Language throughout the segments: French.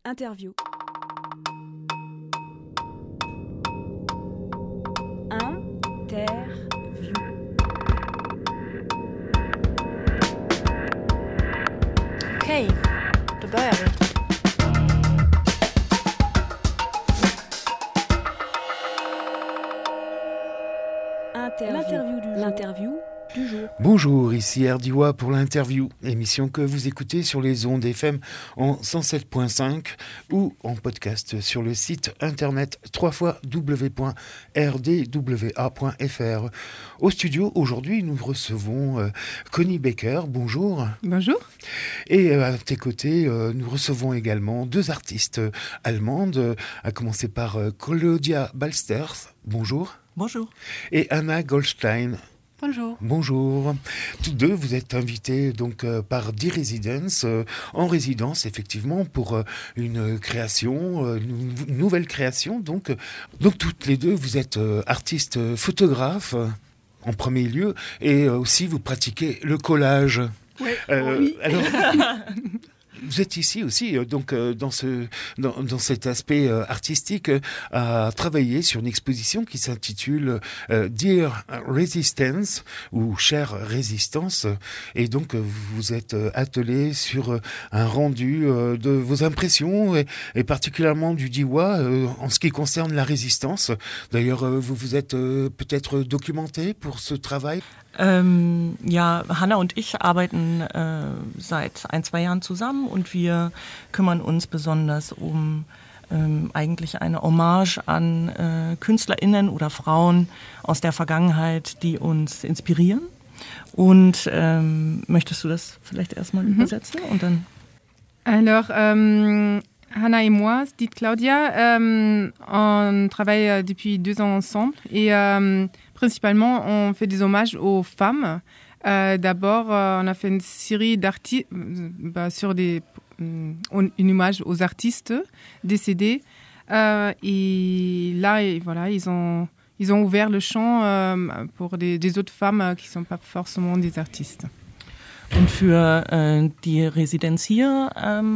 Interview. Okej, då börjar vi. L'interview du jour. Bonjour, ici Erdiwa pour l'interview, émission que vous écoutez sur les ondes FM en 107.5 ou en podcast sur le site internet www.rdwa.fr. Au studio, aujourd'hui, nous recevons Connie Baker. Bonjour. Bonjour. Et à tes côtés, nous recevons également deux artistes allemandes, à commencer par Claudia Balsters. Bonjour. Bonjour. Et Anna Goldstein. Bonjour. Bonjour. Tous deux, vous êtes invités donc par D-Residence en résidence effectivement pour une création, une nouvelle création. Donc toutes les deux, vous êtes artistes photographes en premier lieu et aussi vous pratiquez le collage. Oui. Oui. Alors. Vous êtes ici aussi, dans cet aspect artistique, à travailler sur une exposition qui s'intitule Dear Resistance ou Chère Résistance. Et donc, vous êtes attelé sur un rendu de vos impressions et particulièrement du Diois en ce qui concerne la résistance. D'ailleurs, vous vous êtes peut-être documenté pour ce travail. Ja, Hanna und ich arbeiten seit 1-2 Jahren zusammen und wir kümmern uns besonders um eigentlich eine Hommage an KünstlerInnen oder Frauen aus der Vergangenheit, die uns inspirieren. Und möchtest du das vielleicht erstmal übersetzen und dann? Alors, Hanna et moi, dit Claudia, on travaille depuis 2 ans ensemble et principalement on fait des hommages aux femmes. D'abord, on a fait une série d'artistes sur une hommage aux artistes décédés et là, voilà, ils ont ouvert le champ pour des autres femmes qui ne sont pas forcément des artistes. Und für die Residenz hier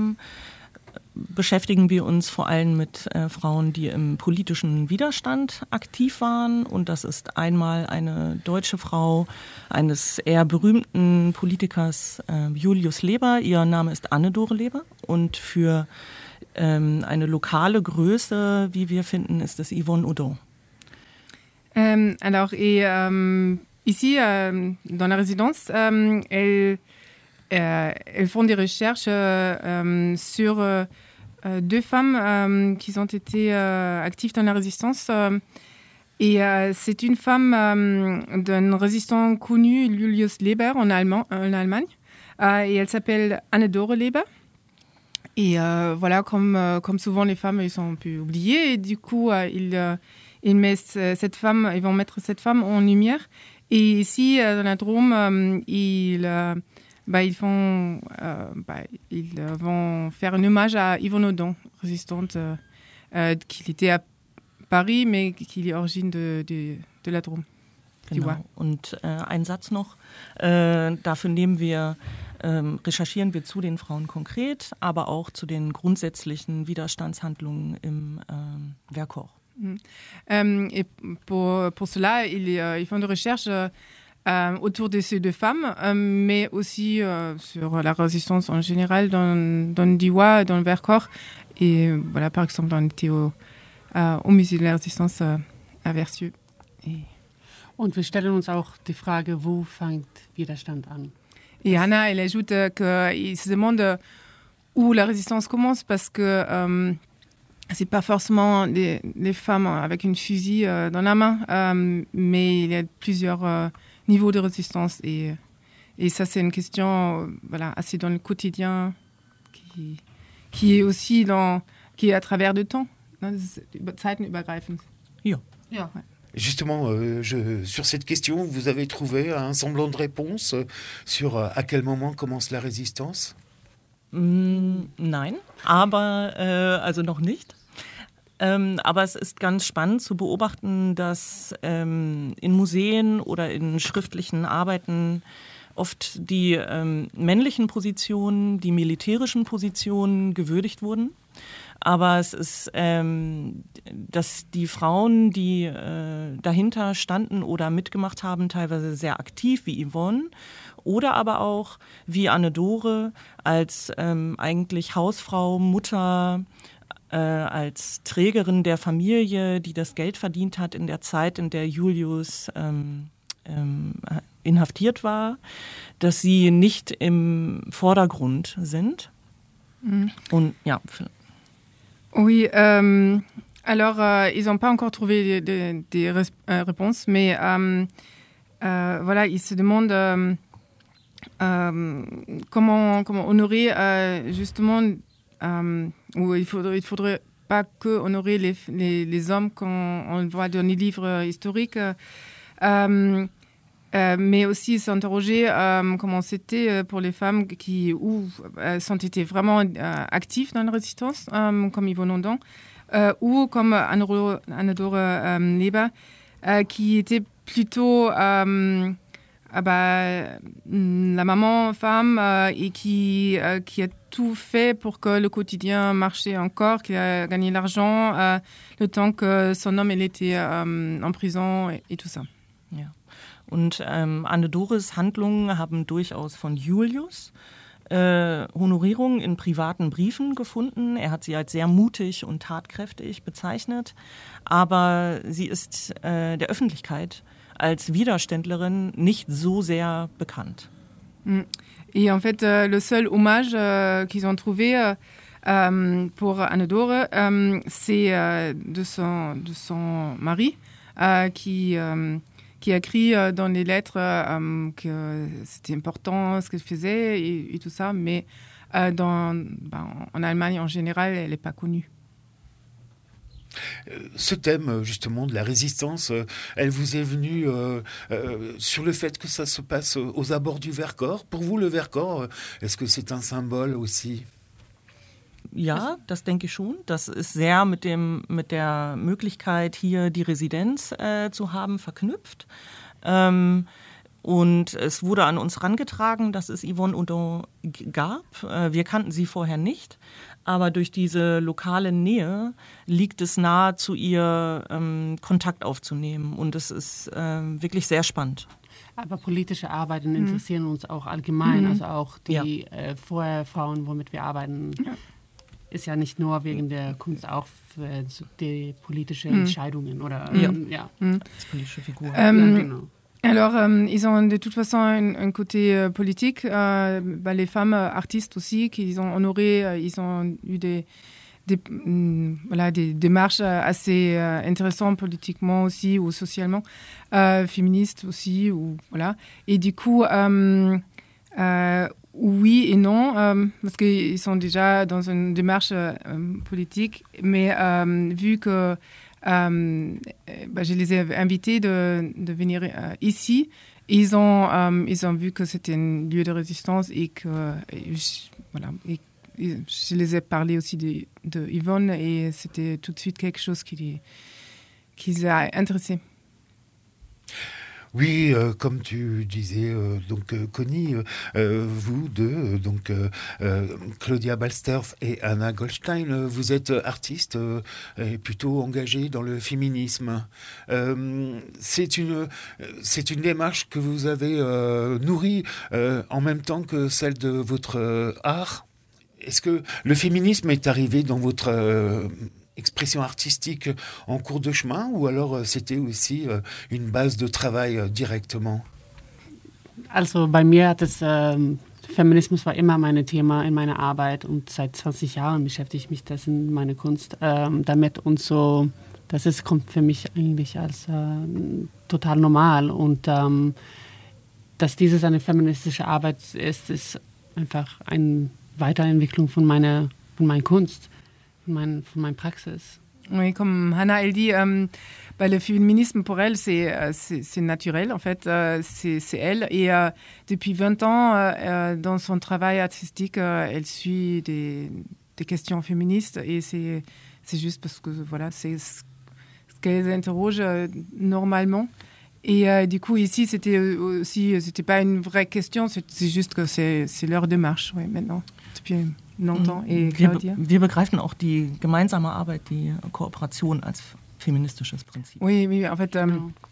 beschäftigen wir uns vor allem mit Frauen, die im politischen Widerstand aktiv waren. Und das ist einmal eine deutsche Frau eines eher berühmten Politikers, Julius Leber. Ihr Name ist Anne-Dore Leber. Und für eine lokale Größe, wie wir finden, ist es Yvonne Oudon. Alors, et ici, dans la résidence, elles font des recherches sur 2 femmes qui ont été actives dans la résistance. Et c'est une femme d'un résistant connu, Julius Leber, en Allemagne. Et elle s'appelle Anne-Dore Leber. Et voilà, comme souvent les femmes, ils sont un peu oubliées. Et du coup, ils vont mettre cette femme en lumière. Et ici, dans la Drôme, ils vont faire un hommage à Yvonne Oudon, résistante qui était à Paris, mais qui est origine de la Drôme. Genau. Und ein Satz noch. Dafür recherchieren wir zu den Frauen konkret, aber auch zu den grundsätzlichen Widerstandshandlungen im Vercors. Et pour cela, ils font des recherches autour de ces 2 femmes, mais aussi sur la résistance en général dans le Diois, dans le Vercors. Et voilà, par exemple, on était au Musée de la Résistance à Versieux. Und wir stellen uns auch die Frage, wo fängt Widerstand an? Et Anna, elle ajoute qu'il se demande où la résistance commence parce que c'est pas forcément des femmes avec une fusil dans la main, mais il y a plusieurs niveaux de résistance et ça c'est une question assez dans le quotidien qui est aussi qui est à travers le temps, zeitenübergreifend. Ja. Ja. Justement, sur cette question, vous avez trouvé un semblant de réponse sur à quel moment commence la résistance? Nein, aber also noch nicht. Aber es ist ganz spannend zu beobachten, dass in Museen oder in schriftlichen Arbeiten oft die männlichen Positionen, die militärischen Positionen gewürdigt wurden. Aber es ist, dass die Frauen, die dahinter standen oder mitgemacht haben, teilweise sehr aktiv, wie Yvonne, oder aber auch wie Anne-Dore als eigentlich Hausfrau, Mutter, als Trägerin der Familie, die das Geld verdient hat in der Zeit, in der Julius inhaftiert war, dass sie nicht im Vordergrund sind. Und ja. Oui, alors ils n'ont pas encore trouvé des réponses, mais voilà, ils se demandent comment honorer justement, ou il faudrait pas que honorer les hommes quand on le voit dans les livres historiques, mais aussi s'interroger comment c'était pour les femmes qui sont été vraiment actives dans la résistance, comme Yvonne Ondon, ou comme Anne-Dore Leber, qui était plutôt la maman femme et qui a tout fait pour que le quotidien marchait encore, qui a gagné l'argent le temps que son homme il était en prison et tout ça. Ja. Und Anne-Dores Handlungen haben durchaus von Julius Honorierung in privaten Briefen gefunden. Er hat sie als sehr mutig und tatkräftig bezeichnet, aber sie ist der Öffentlichkeit als Widerständlerin nicht so sehr bekannt. Et en fait, le seul hommage qu'ils ont trouvé pour Anne-Dore, c'est de son mari qui a écrit dans les lettres que c'était important ce qu'elle faisait et tout ça, mais en Allemagne en général, elle n'est pas connue. Ce thème, justement, de la résistance, elle vous est venue sur le fait que ça se passe aux abords du Vercors. Pour vous, le Vercors, est-ce que c'est un symbole aussi ? Ja, das denke ich schon. Das ist sehr mit der Möglichkeit, hier die Residenz zu haben, verknüpft. Und es wurde an uns herangetragen, dass es Yvonne Ondon gab. Wir kannten sie vorher nicht. Aber durch diese lokale Nähe liegt es nahe, zu ihr Kontakt aufzunehmen. Und es ist wirklich sehr spannend. Aber politische Arbeiten interessieren uns auch allgemein. Also auch die Vorfrauen, womit wir arbeiten, ist ja nicht nur wegen der Kunst, auch für die politischen Entscheidungen. Oder, Als politische Figur. Genau. Alors, ils ont de toute façon un côté politique. Les femmes artistes aussi, qu'ils ont honoré, ils ont eu des démarches assez intéressantes politiquement aussi ou socialement, féministes aussi. Voilà. Et du coup, oui et non, parce qu'ils sont déjà dans une démarche politique, mais vu que je les ai invités de venir ici. Ils ont vu que c'était un lieu de résistance et que je les ai parlé aussi de Yvonne et c'était tout de suite quelque chose qui les a intéressés. Oui, comme tu disais, Connie, vous deux, Claudia Balsters et Anna Goldstein, vous êtes artistes et plutôt engagés dans le féminisme. C'est une démarche que vous avez nourrie en même temps que celle de votre art. Est-ce que le féminisme est arrivé dans votre expression artistique en cours de chemin ou alors c'était aussi une base de travail directement? Also bei mir hat Feminismus war immer mein Thema in meiner Arbeit und seit 20 Jahren beschäftige ich mich das in meiner Kunst damit und so, kommt für mich eigentlich als total normal und dass dieses eine feministische Arbeit ist einfach eine Weiterentwicklung von meiner Kunst. Von meiner praxis. Oui, comme Hannah, elle dit, le féminisme pour elle, c'est naturel, en fait, c'est elle. Et depuis 20 ans, dans son travail artistique, elle suit des questions féministes et c'est juste parce que voilà, c'est ce qu'elle interroge normalement. Et du coup, ici, c'était pas une vraie question, c'est juste que c'est leur démarche, maintenant, depuis longtemps. Et Claudia? Wir begreifen auch die gemeinsame Arbeit, die Kooperation als feministisches Prinzip. Oui, en fait,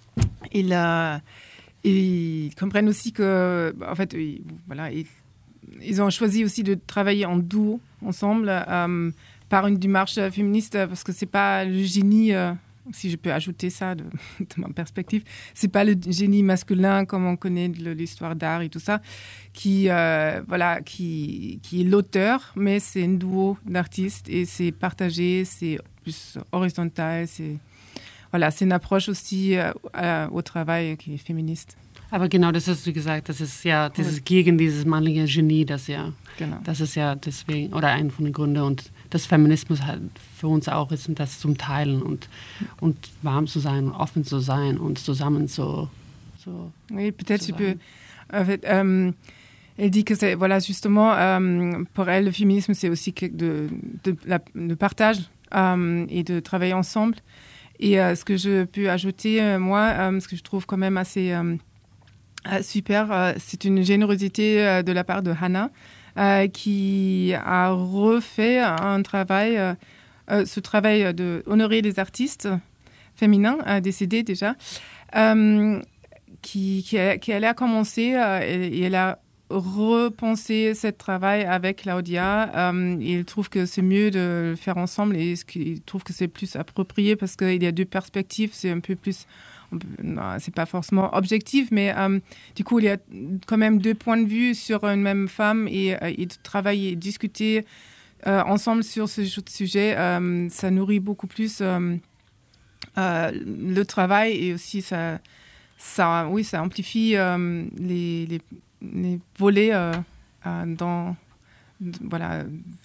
ils comprennent aussi que, en fait, ils ont choisi aussi de travailler en duo, ensemble, par une démarche féministe, parce que c'est pas le génie, si je peux ajouter ça de ma perspective, c'est pas le génie masculin comme on connaît de l'histoire d'art et tout ça, qui est l'auteur, mais c'est un duo d'artistes et c'est partagé, c'est plus horizontal, c'est une approche aussi au travail qui est féministe. Aber genau das hast du gesagt, das ist ja dieses gegen dieses männliche Genie, das ist ja deswegen, oder ein von den Gründen, und das Feminismus halt für uns auch ist, das zum Teilen und warm zu sein und offen zu sein und zusammen so. Oui, peut-être tu peux. En fait, elle dit que c'est, justement, pour elle, le féminisme, c'est aussi de partage et de travailler ensemble. Et ce que je peux ajouter, moi, ce que je trouve quand même assez super, c'est une générosité de la part de Hannah, qui a refait un travail, ce travail d'honorer les artistes féminins décédés déjà, qui a commencé et elle a repensé ce travail avec Claudia. Il trouve que c'est mieux de le faire ensemble et il trouve que c'est plus approprié parce qu'il y a deux perspectives, c'est un peu plus... Non, c'est pas forcément objectif, mais du coup, il y a quand même deux points de vue sur une même femme et de travailler et discuter ensemble sur ce sujet, ça nourrit beaucoup plus le travail et aussi ça amplifie les volets dans... Voilà.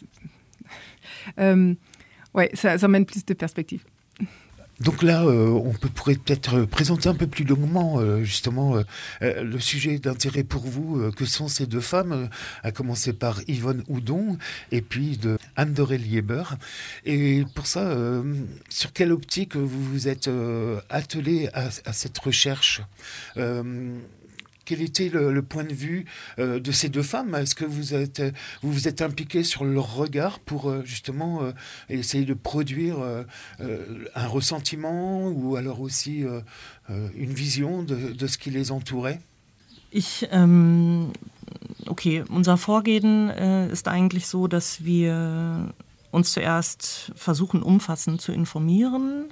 Ça mène plus de perspectives. Donc là, on pourrait peut-être présenter un peu plus longuement justement le sujet d'intérêt pour vous que sont ces deux femmes, à commencer par Yvonne Houdon et puis de Anne-Dorée Lieber. Et pour ça, sur quelle optique vous vous êtes attelé à cette recherche quel était le point de vue de ces deux femmes? Est-ce que vous vous êtes impliqué sur leur regard pour justement essayer de produire un ressentiment ou alors aussi une vision de ce qui les entourait? Unser Vorgehen ist eigentlich so, dass wir uns zuerst versuchen, umfassend zu informieren.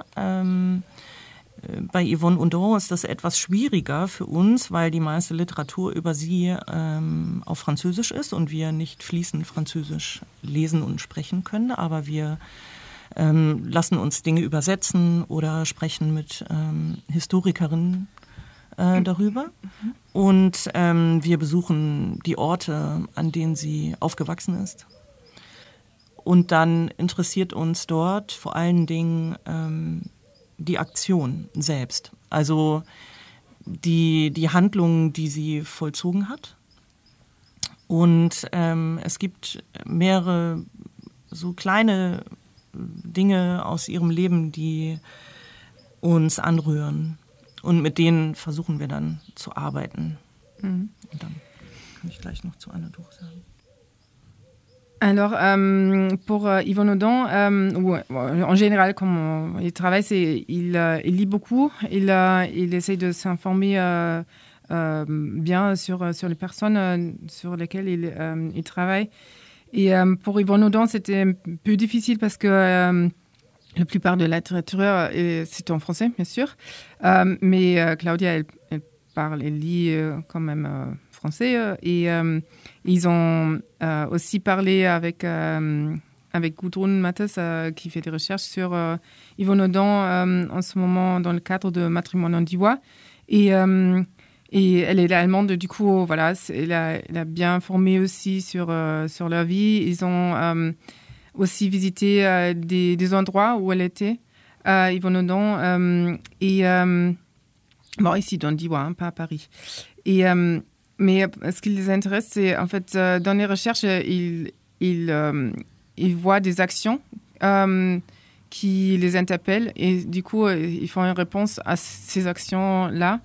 Bei Yvonne Houdon ist das etwas schwieriger für uns, weil die meiste Literatur über sie auf Französisch ist und wir nicht fließend Französisch lesen und sprechen können. Aber wir lassen uns Dinge übersetzen oder sprechen mit Historikerinnen darüber. Und wir besuchen die Orte, an denen sie aufgewachsen ist. Und dann interessiert uns dort vor allen Dingen die Aktion selbst, also die Handlungen, die sie vollzogen hat. Und es gibt mehrere so kleine Dinge aus ihrem Leben, die uns anrühren. Und mit denen versuchen wir dann zu arbeiten. Und dann kann ich gleich noch zu Anne-Dore sagen. Alors, pour Yvonne Houdon, en général, comme il travaille, il lit beaucoup, il essaye de s'informer bien sur les personnes sur lesquelles il travaille. Et pour Yvonne Houdon, c'était un peu difficile parce que la plupart de la littérature, c'est en français, bien sûr. Mais Claudia, elle lit quand même français. Et ils ont aussi parlé avec Gudrun Mattes, qui fait des recherches sur Yvonne Houdon en ce moment dans le cadre de Matrimoine en Diois. Et elle est allemande, du coup, voilà, elle a bien informé aussi sur leur vie. Ils ont aussi visité des endroits où elle était, Yvonne Houdon, ici dans Diois, pas à Paris. Mais ce qui les intéresse, c'est en fait, dans les recherches, ils voient des actions qui les interpellent et du coup, ils font une réponse à ces actions-là.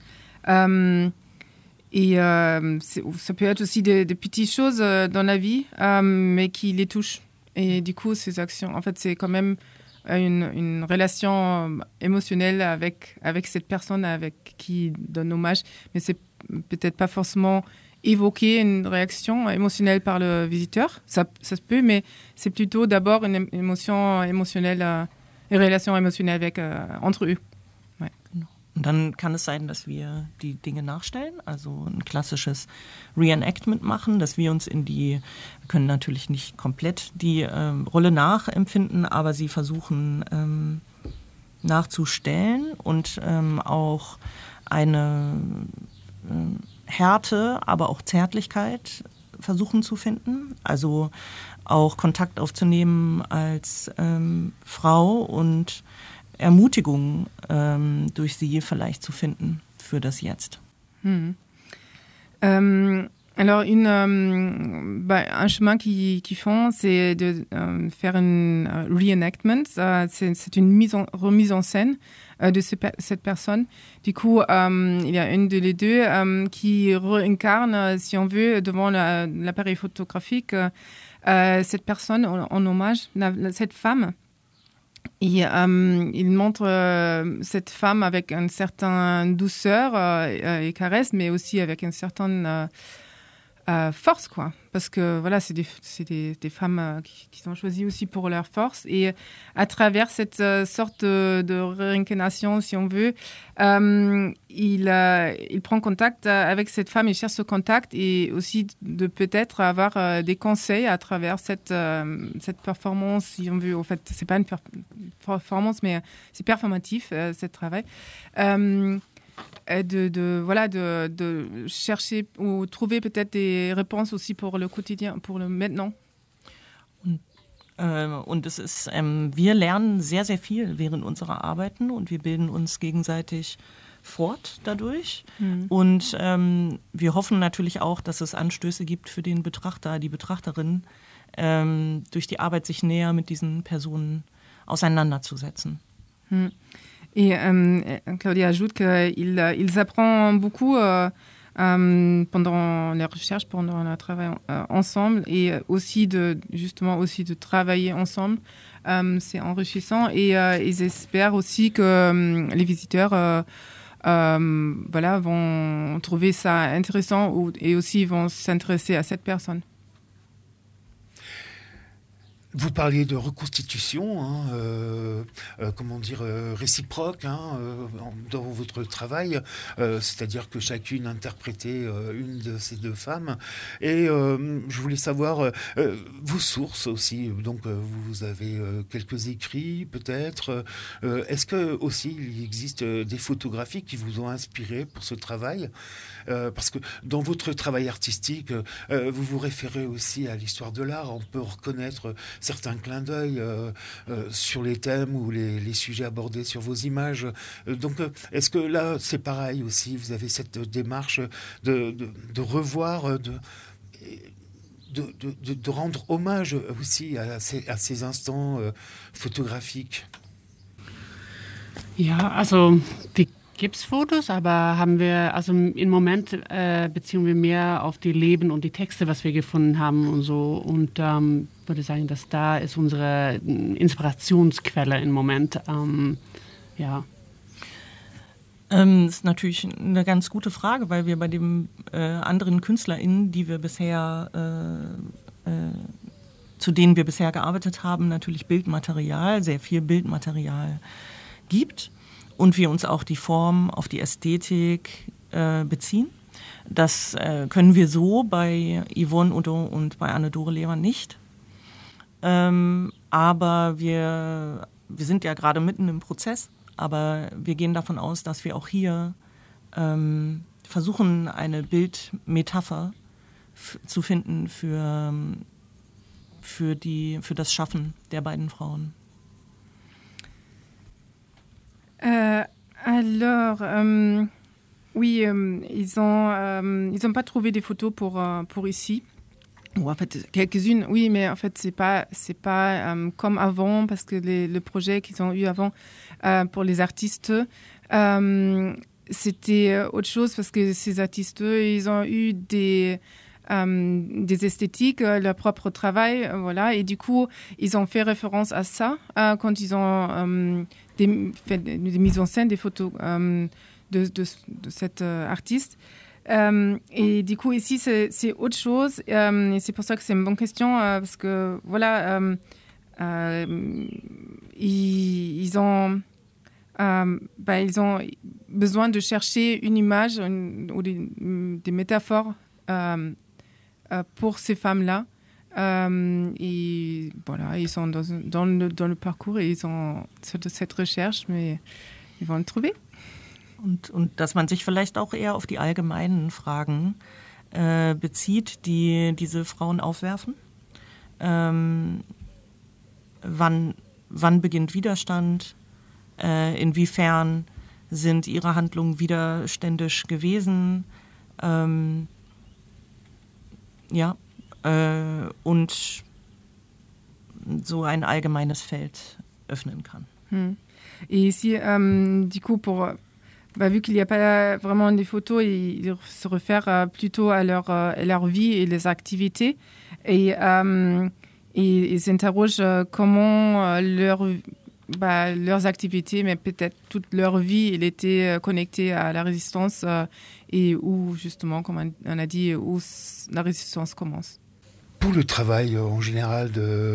Ça peut être aussi des petites choses dans la vie, mais qui les touchent. Et du coup, ces actions, en fait, c'est quand même une relation émotionnelle avec cette personne avec qui donne hommage, mais c'est peut-être pas forcément évoquer une réaction émotionnelle par le visiteur. Ça se peut, mais c'est plutôt d'abord une émotion émotionnelle, une relation émotionnelle entre eux. Ouais. Und dann kann es sein, dass wir die Dinge nachstellen, also ein klassisches Reenactment machen, dass wir uns wir können natürlich nicht komplett die Rolle nachempfinden, aber sie versuchen nachzustellen und auch eine Härte, aber auch Zärtlichkeit versuchen zu finden. Also auch Kontakt aufzunehmen als Frau und Ermutigung durch sie vielleicht zu finden für das Jetzt. Alors, un chemin qu'ils font, c'est de faire un reenactment. C'est une remise en scène de cette personne. Du coup, il y a une des deux qui réincarne, si on veut, devant l'appareil photographique, cette personne en hommage, cette femme. Et il montre cette femme avec une certaine douceur et caresse, mais aussi avec une certaine force, quoi. Parce que voilà, c'est des femmes qui sont choisies aussi pour leur force. Et à travers cette sorte de réincarnation, si on veut, il prend contact avec cette femme, il cherche ce contact et aussi de peut-être avoir des conseils à travers cette performance, si on veut. En fait, c'est pas une performance, mais c'est performatif, ce travail. De chercher ou trouver peut-être des réponses aussi pour le quotidien, pour le maintenant. Und es ist, wir lernen sehr, sehr viel während unserer Arbeiten und wir bilden uns gegenseitig fort dadurch. Und wir hoffen natürlich auch, dass es Anstöße gibt für den Betrachter, die Betrachterin, durch die Arbeit sich näher mit diesen Personen auseinanderzusetzen. Et Claudia ajoute qu'ils apprennent beaucoup pendant les recherches, pendant le travail ensemble et aussi de travailler ensemble. C'est enrichissant et ils espèrent aussi que les visiteurs vont trouver ça intéressant et aussi vont s'intéresser à cette personne. Vous parliez de reconstitution, réciproque dans votre travail, c'est-à-dire que chacune interprétait une de ces deux femmes. Et je voulais savoir vos sources aussi. Donc vous avez quelques écrits peut-être. Est-ce que aussi il existe des photographies qui vous ont inspiré pour ce travail? Parce que dans votre travail artistique, vous vous référez aussi à l'histoire de l'art. On peut reconnaître certains clins d'œil sur les thèmes ou les sujets abordés sur vos images. Donc, est-ce que là, c'est pareil aussi? Vous avez cette démarche de revoir, de rendre hommage aussi à ces instants photographiques? Ja, also die Gipsfotos, aber im Moment beziehen wir mehr auf die Leben und die Texte, was wir gefunden haben und so. Und würde sagen, dass da ist unsere Inspirationsquelle im Moment. Das ist natürlich eine ganz gute Frage, weil wir bei den anderen KünstlerInnen, zu denen wir bisher gearbeitet haben, natürlich sehr viel Bildmaterial gibt. Und wir uns auch die Form auf die Ästhetik beziehen. Das können wir so bei Yvonne Oudon und bei Anne-Dore Lehmann nicht. Aber wir sind ja gerade mitten im Prozess, aber wir gehen davon aus, dass wir auch hier versuchen, eine Bildmetapher zu finden für das Schaffen der beiden Frauen. Oui, ils ont pas trouvé des photos pour ici. Ou en fait, quelques-unes, oui, mais en fait, c'est pas comme avant, parce que le projet qu'ils ont eu avant pour les artistes, c'était autre chose, parce que ces artistes, ils ont eu des esthétiques, leur propre travail, voilà, et du coup, ils ont fait référence à ça quand ils ont fait des mises en scène, des photos de cet artiste. Et du coup, ici, c'est autre chose. Et c'est pour ça que c'est une bonne question, parce que, voilà, ils ont besoin de chercher une image ou des métaphores pour ces femmes-là. Et voilà, ils sont dans le parcours et ils sont sur cette recherche, mais ils vont le trouver. Und dass man sich vielleicht auch eher auf die allgemeinen Fragen bezieht, die diese Frauen aufwerfen. Wann beginnt Widerstand? Inwiefern sind ihre Handlungen widerständisch gewesen? Und so ein allgemeines Feld öffnen kann. Et ici, du coup, vu qu'il n'y a pas vraiment des photos, ils se réfèrent plutôt à leur vie et les activités. Et ils s'interrogent comment leurs activités, mais peut-être toute leur vie, elle était connectée à la résistance et où, justement, comme on a dit, où la résistance commence. Pour le travail en général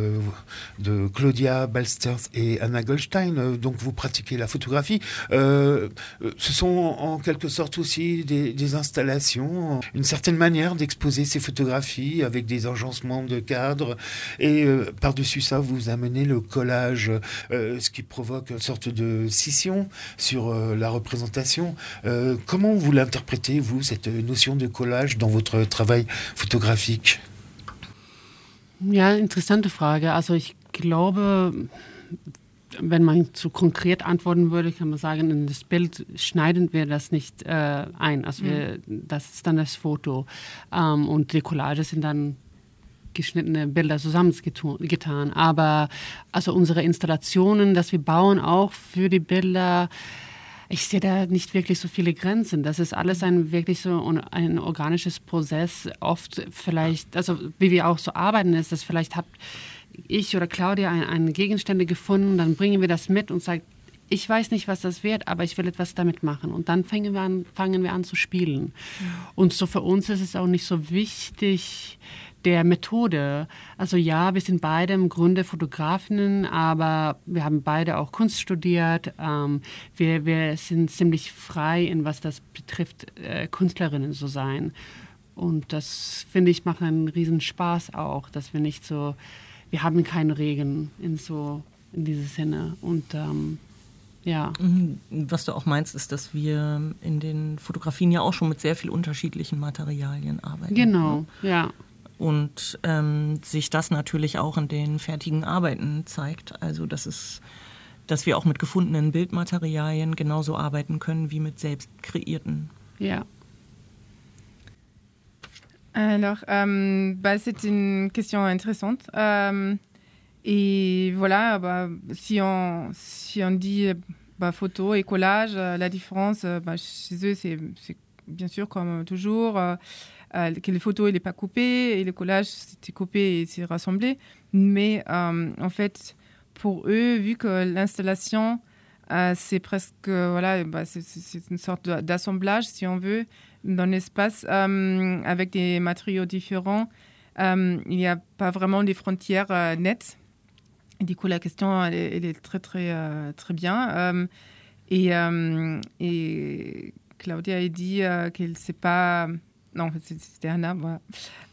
de Claudia Balsters et Anna Goldstein, donc vous pratiquez la photographie, ce sont en quelque sorte aussi des installations, une certaine manière d'exposer ces photographies avec des agencements de cadres, et par-dessus ça vous amenez le collage, ce qui provoque une sorte de scission sur la représentation. Comment vous l'interprétez, vous, cette notion de collage dans votre travail photographique? Ja, interessante Frage. Also ich glaube, wenn man so konkret antworten würde, kann man sagen, in das Bild schneiden wir das nicht ein. Also das ist dann das Foto. Und die Collages sind dann geschnittene Bilder zusammengetan. Aber also unsere Installationen, dass wir bauen auch für die Bilder, ich sehe da nicht wirklich so viele Grenzen. Das ist alles wirklich so ein organisches Prozess. Oft vielleicht, also wie wir auch so arbeiten, ist das vielleicht habt ich oder Claudia einen Gegenstände gefunden, dann bringen wir das mit und sagen, ich weiß nicht, was das wird, aber ich will etwas damit machen. Und dann fangen wir an zu spielen. Und so für uns ist es auch nicht so wichtig, der Methode. Also ja, wir sind beide im Grunde Fotografinnen, aber wir haben beide auch Kunst studiert. Wir sind ziemlich frei, in was das betrifft, Künstlerinnen zu sein. Und das, finde ich, macht einen riesen Spaß auch, dass wir nicht so, wir haben keine Regeln in diesem Sinne. Und ja. Was du auch meinst, ist, dass wir in den Fotografien ja auch schon mit sehr viel unterschiedlichen Materialien arbeiten. Genau, ja. Und sich das natürlich auch in den fertigen Arbeiten zeigt. Also dass wir auch mit gefundenen Bildmaterialien genauso arbeiten können wie mit selbst kreierten. Ja. Alors, c'est une question intéressante. Et voilà, si on dit photo et collage, la différence chez eux, c'est bien sûr comme toujours que les photos, il n'est pas coupé et le collage, c'était coupé et c'est rassemblé. Mais en fait, pour eux, vu que l'installation, c'est presque, c'est une sorte d'assemblage, si on veut, dans l'espace, avec des matériaux différents. Il n'y a pas vraiment des frontières nettes. Et du coup, la question, elle est très, très, très bien. Et Claudia a dit qu'elle ne sait pas... Non, en fait, c'était Anna, voilà.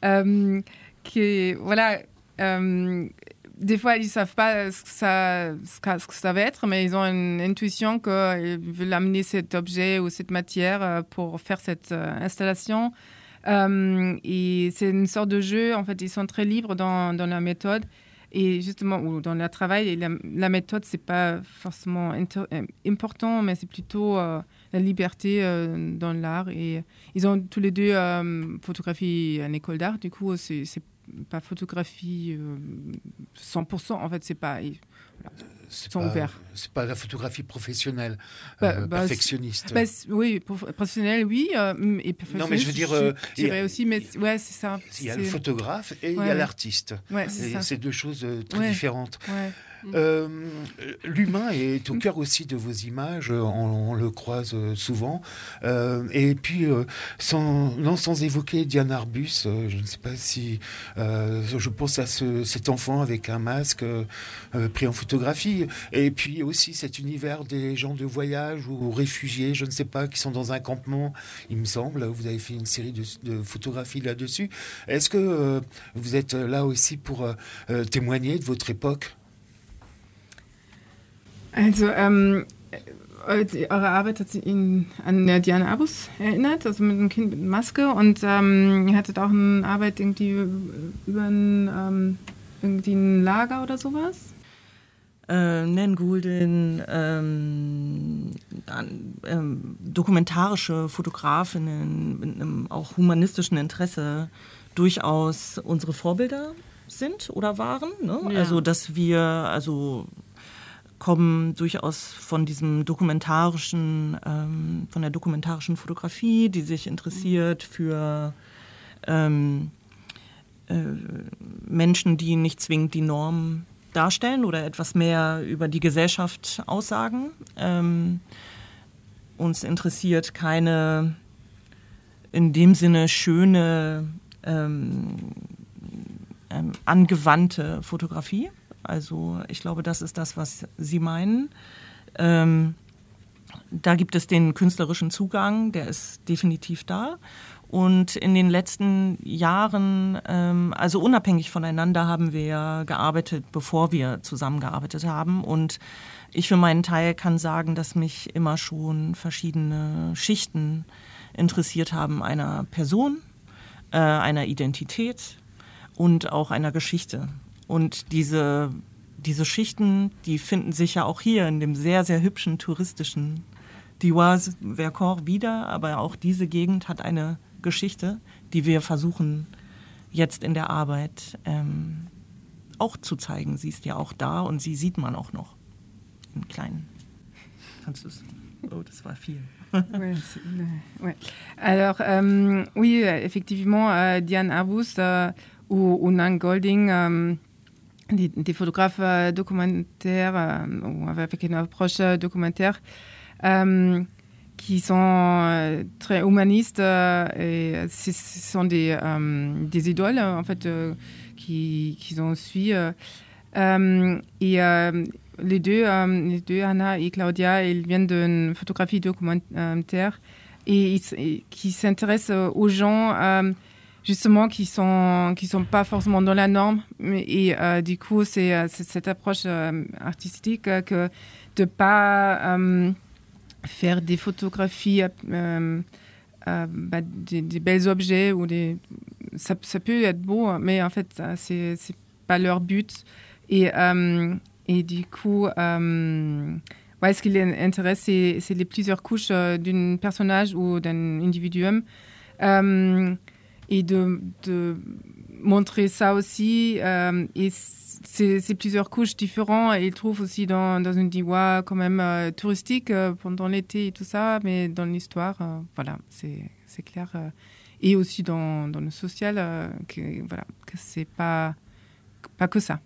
Des fois, ils ne savent pas ce que ça va être, mais ils ont une intuition qu'ils veulent amener cet objet ou cette matière pour faire cette installation. Et c'est une sorte de jeu. En fait, ils sont très libres dans la méthode. Et justement, ou dans le travail, et la méthode, ce n'est pas forcément important, mais c'est plutôt la liberté dans l'art. Et ils ont tous les deux photographie à l'école d'art. Du coup, c'est pas photographie 100%. En fait, c'est pas... C'est sont ouverts. C'est pas la photographie professionnelle, perfectionniste. Oui, professionnelle, oui. Et perfectionniste, non, mais je veux dire, je dirais aussi, mais ouais, c'est ça. Il y a le photographe et il y a l'artiste. Ouais, c'est deux choses très différentes. Ouais. L'humain est au cœur aussi de vos images, on le croise souvent. Et puis, sans évoquer Diane Arbus, je ne sais pas si... je pense à cet enfant avec un masque pris en photographie. Et puis aussi cet univers des gens de voyage ou réfugiés, je ne sais pas, qui sont dans un campement, il me semble. Vous avez fait une série de photographies là-dessus. Est-ce que vous êtes là aussi pour témoigner de votre époque ? Also, eure Arbeit hat sie an Diane Arbus erinnert, also mit einem Kind mit Maske. Und ihr hattet auch eine Arbeit irgendwie über irgendwie ein Lager oder sowas? Nan Goulden, dokumentarische Fotografinnen mit einem auch humanistischen Interesse durchaus unsere Vorbilder sind oder waren. Ne? Ja. Also, dass wir... kommen durchaus von diesem dokumentarischen, von der dokumentarischen Fotografie, die sich interessiert für Menschen, die nicht zwingend die Norm darstellen oder etwas mehr über die Gesellschaft aussagen. Uns interessiert keine in dem Sinne schöne, angewandte Fotografie. Also ich glaube, das ist das, was Sie meinen. Da gibt es den künstlerischen Zugang, der ist definitiv da. Und in den letzten Jahren, also unabhängig voneinander, haben wir gearbeitet, bevor wir zusammengearbeitet haben. Und ich für meinen Teil kann sagen, dass mich immer schon verschiedene Schichten interessiert haben, einer Person, einer Identität und auch einer Geschichte. Und diese Schichten, die finden sich ja auch hier in dem sehr, sehr hübschen touristischen Dioise-Vercors wieder. Aber auch diese Gegend hat eine Geschichte, die wir versuchen jetzt in der Arbeit auch zu zeigen. Sie ist ja auch da und sie sieht man auch noch in kleinen. Kannst du es? Oh, das war viel. Ouais. Alors, oui, effectivement, Diane Arbus ou Nan Golding... Des photographes documentaires ou avec une approche documentaire qui sont très humanistes et ce sont des idoles en fait qu'ils ont suivi et les deux Anna et Claudia, ils viennent d'une photographie documentaire et qui s'intéressent aux gens justement qui sont pas forcément dans la norme et du coup c'est cette approche artistique que de pas faire des photographies des bels objets ou ça peut être beau mais en fait c'est pas leur but et du coup ce qui les intéresse c'est les plusieurs couches d'un personnage ou d'un individuum et de montrer ça aussi. Et c'est plusieurs couches différentes. Et ils trouvent aussi dans une diwa quand même touristique pendant l'été et tout ça. Mais dans l'histoire, voilà, c'est clair. Et aussi dans le social, que c'est pas que ça.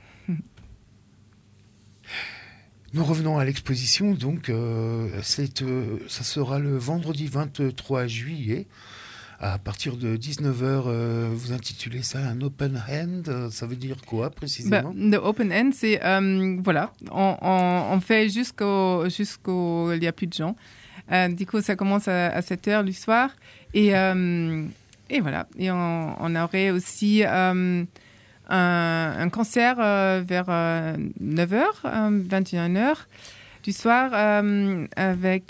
Nous revenons à l'exposition. Donc, ça sera le vendredi 23 juillet. À partir de 19h, vous intitulez ça un open hand. Ça veut dire quoi précisément? Le open hand, c'est voilà, on fait jusqu'au il n'y a plus de gens. Du coup, ça commence à 7h du soir et voilà. Et on aurait aussi un concert vers 9h, 21h du soir avec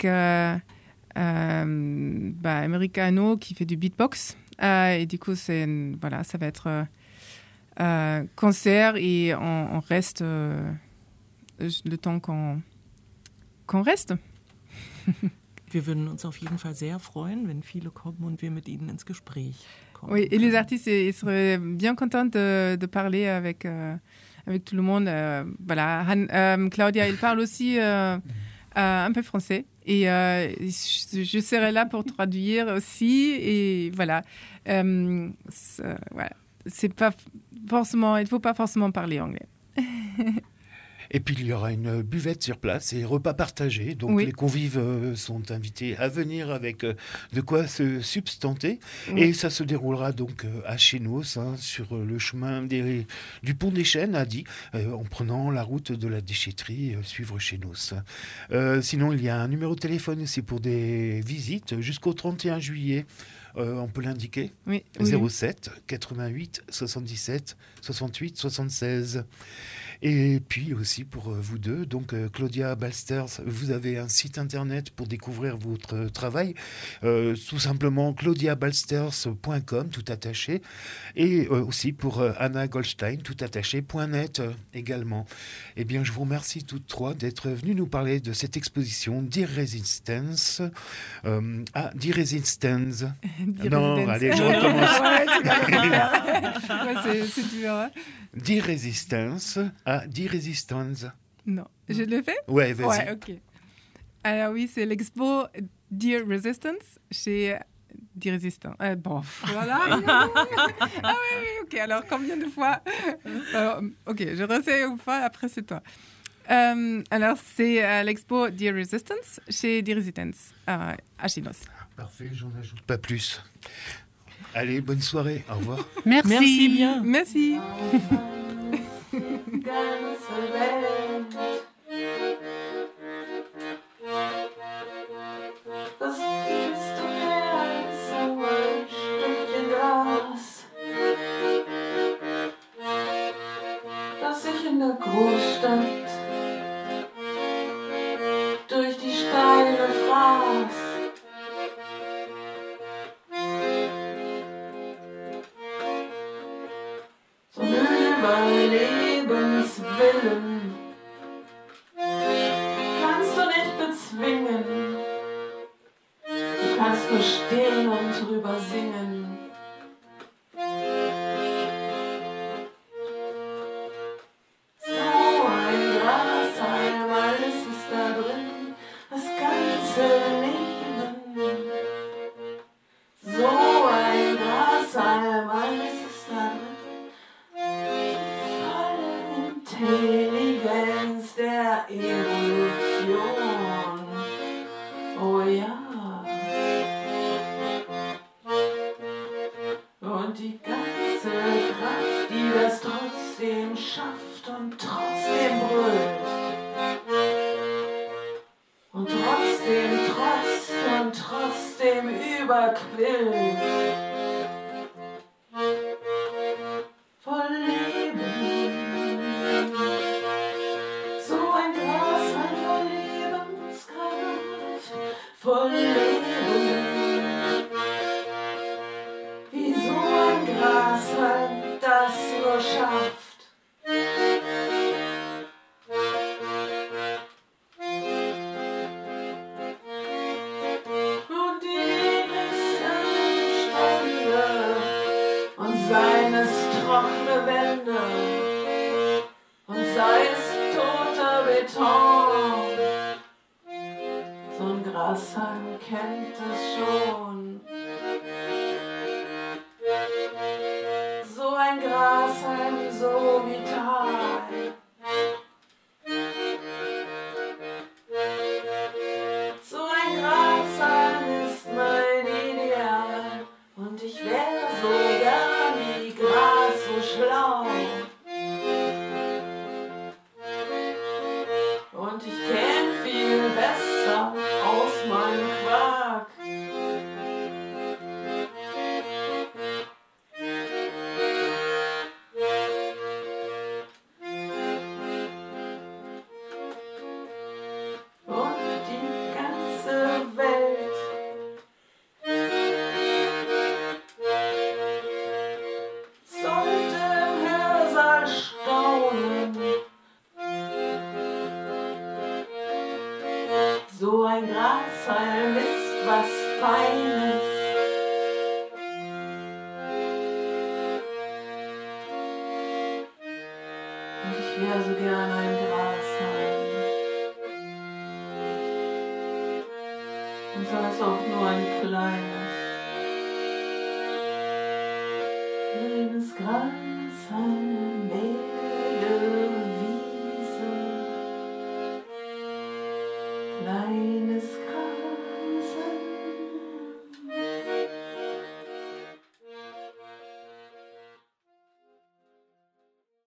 Americano qui fait du beatbox et du coup ça va être concert et on reste le temps qu'on reste. Wir würden uns auf jeden Fall sehr freuen, wenn viele kommen und wir mit ihnen ins Gespräch kommen. Oui, et les artistes, ils seraient bien contents de parler avec tout le monde. Voilà, Claudia, elle parle aussi un peu français. Et je serai là pour traduire aussi. Et voilà, voilà. C'est pas forcément, il ne faut pas forcément parler anglais. Et puis il y aura une buvette sur place et repas partagés. Donc oui. Les convives sont invités à venir avec de quoi se substanter. Oui. Et ça se déroulera donc à Chénos, sur le chemin du pont des Chênes à Die, en prenant la route de la déchetterie, suivre Chénos. Sinon, il y a un numéro de téléphone aussi pour des visites jusqu'au 31 juillet. On peut l'indiquer. Oui. 07 88 77 68 76. Et puis aussi pour vous deux, donc Claudia Balsters, vous avez un site internet pour découvrir votre travail, tout simplement claudiabalsters.com, tout attaché, et aussi pour Anna Goldstein, tout attaché, .net également. Eh bien, je vous remercie toutes trois d'être venues nous parler de cette exposition Die Resistance. Die Resistance. Non, allez, je recommence. C'est dur. Hein? Die Resistance à Die Resistance. Non, je le fais? Ouais, vas-y. Ouais, ok. Alors oui, c'est l'expo Die Resistance chez Die Resistance. Bon, voilà. Ah oui, ok. Alors, combien de fois? Ok, je refais une fois, après c'est toi. Alors, c'est l'expo Die Resistance chez Die Resistance à Chénos. Parfait, j'en ajoute pas plus. Allez, bonne soirée. Au revoir. Merci. Merci bien. Merci. Was fühlst du mehr als ein Stückchen Gras, das sich in der Großstadt durch die Steine fraß? So Lebenswillen kannst du nicht bezwingen. Du kannst nur stehen und drüber singen. So ein Grashalm, alles ist da drin, das ganze Leben. So ein Grashalm, alles ist da drin. Intelligenz der Evolution, oh ja. Und die ganze Kraft, die das trotzdem schafft und trotzdem brüllt. Und trotzdem überquillt. Voll Leben. So ein Grashalm voll Lebenskraft, voll Leben. Wie so ein Grashalm das nur schafft. Und die niedrigsten Stände und seines trockene Wände und sei es toter Beton. So ein Grashalm kennt es schon. So ein Grashalm so vital. So ein Grashalm ist mein Ideal. Und ich wäre so gern wie Gras, so schlau. Und ich käm viel besser aus meinem Quark. Und die ganze Welt sollte im Hörsaal staunen. So ein Grashalm ist was Feines. Und ich wär so gern ein Grashalm. Und sei es auch nur ein kleines Grashalm, Berge, Wiese, kleine